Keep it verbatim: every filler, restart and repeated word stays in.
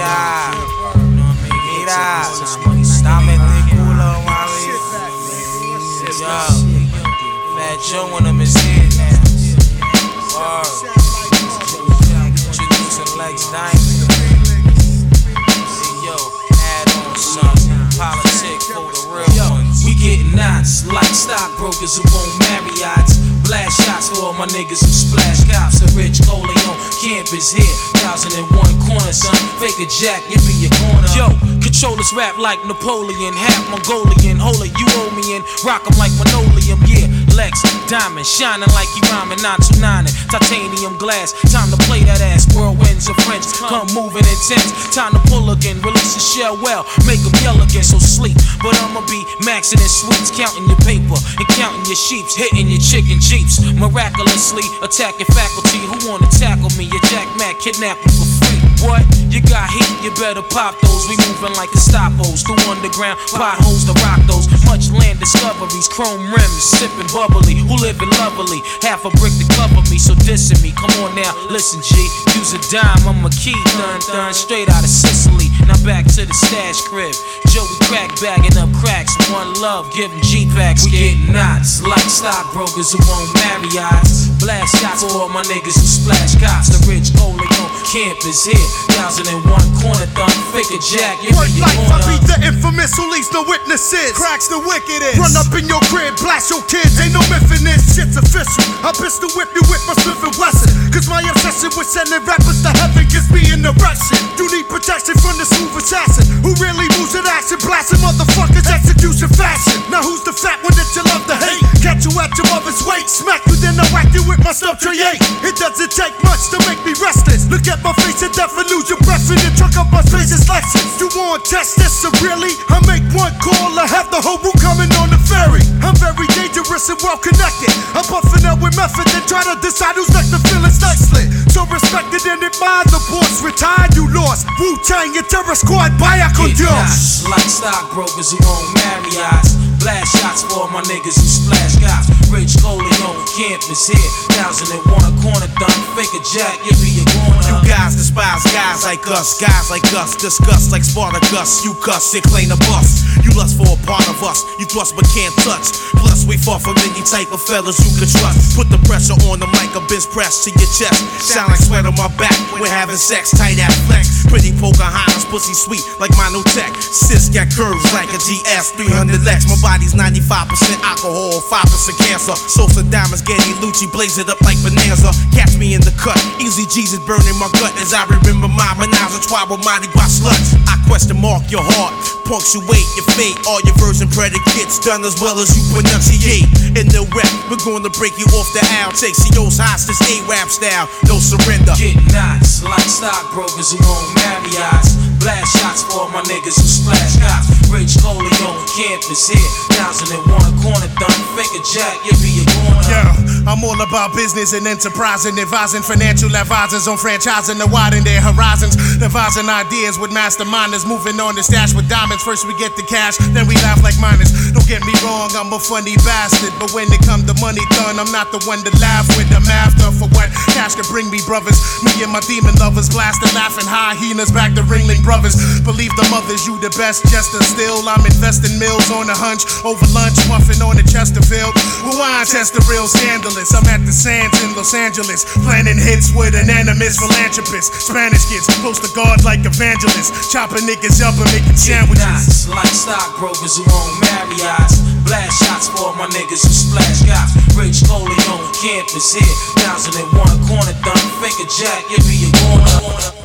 Mira, mira, dame este culo, mami. Yo, Fat Joe on them is here now. Word. Introducing Lex Diamond. Hey, yo, add on something. Politic for the real ones. We getting knots like stockbrokers who won't marry odds. Blast shots for all my niggas who splash cops. The rich Coleon campus here, thousand and one corner, son. Fake a jack, you be your corner. Yo, controllers rap like Napoleon, half Mongolian. Hold it, you owe me in. Rock 'em like linoleum, yeah. Lex Diamond, shining like he rhyming, nine two nine and titanium glass. Time to play that ass. Whirlwinds of French, come moving intense. Time to pull again, release the shell well, make 'em yell again. So sleep, but I'ma be maxing in sweets, counting your paper and counting your sheeps, hitting your chicken jeeps. Miraculously attacking faculty who wanna tackle me. Your Jack Mac kidnap me for free. What? You got heat, you better pop those. We moving like Gestapos through underground potholes to rock those. Much land discoveries, chrome rims, sipping bubbly. Who living lovely? Half a brick to cover me, so dissing me. Come on now, listen, G. Use a dime, I'm a key, dun dun, straight out of Sicily. Now back to the stash crib. Joey crack bagging up cracks. One love, giving G-packs. We getting knots like stockbrokers who won't marry odds. Blast shots for all my niggas who splash cops. The rich Coleon campus here, thousand and one corner thumb. Fake a jack, you Word be life, your I be corner. the infamous who leaves no witnesses. Cracks the wickedest. Run up in your crib, blast your kids, ain't no myth in this. Shit's official. I pistol whip you with my Smith and Wesson. Cause my obsession with sending rappers to heaven gives me an erection. You need protection from the smooth assassin who really moves in action, blasting motherfuckers execution fashion. Now who's the fat one that you love to hate? Catch you at your mother's weight, smack you then I whack you with my stuff tray eight. It doesn't take much to make me restless. Look at my face and death and lose your breath in the trunk of my space is Lexus. You want test this so really? I make one call, I have the whole room coming on the ferry. I'm very dangerous and well connected. I'm buffing up with method and try to decide who's next to feel it's nicely. So respected and admired, the boss retired, you lost. Wu-Tang and Terror Squad, vaya con Get Dios. knots like stockbrokers who won't marry odds. Blast shots for all my niggas who splash cops. Rich Coleon campus here, thousand and one corner thumb. Fake a jack, you be your corner. You guys despise guys like us, guys like us. Disgust like Spartacus. You cuss and claim a bust. You lust for a part of us. You thrust but can't touch. Plus we far from any type of fellas you can trust. Put the pressure on them like a bench press to your chest. Sound like sweat on my back. We're having sex, tight ass flex. Pretty Pocahontas, pussy sweet like Monotech. Sis got curves like a G S three hundred Lex. My body's ninety-five percent alcohol, five percent cancer. Sosa diamonds, Getty Lucci, blaze it up like Bonanza. Catch me in the cut, easy Jesus burning my gut as I remember my menage a trois with Mardi Gras sluts. I question mark your heart, punctuate your fate. All your version predicates done as well as you pronunciate. In the rep, we're gonna break you off the aisle. Take C O's hostage, A-rap style, no surrender. Get knots like stockbrokers who won't marry odds. Blast shots for all my niggas who splash cops. Rich Coleon campus here, thousand and one corner thumb. Fake a jack, you be your corner. Yeah, I'm all about business and enterprising, advising financial advisors on franchising to widen their horizons, devising ideas with masterminders, moving on the stash with diamonds. First we get the cash, then we laugh like miners. Don't get me wrong, I'm a funny bastard, but when it come to money done, I'm not the one to laugh with. I'm after for what cash can bring me, brothers. Me and my demon lovers, blasting, laughing, hyenas back to Ringling Brothers. Believe the mothers, you the best jester. Still, I'm investing mills on a hunch over lunch, muffin on the Chesterfield. Rewind test the real scandalous. I'm at the Sands in Los Angeles, planning hits with an animist philanthropist. Spanish kids close to God like evangelists, chopping niggas up and making sandwiches. Knots like stockbrokers who won't marry odds. Blast shots for all my niggas who splash cops. Rich Coleon campus here, thousand and one corner thumb. Fake a jack, you be your corner.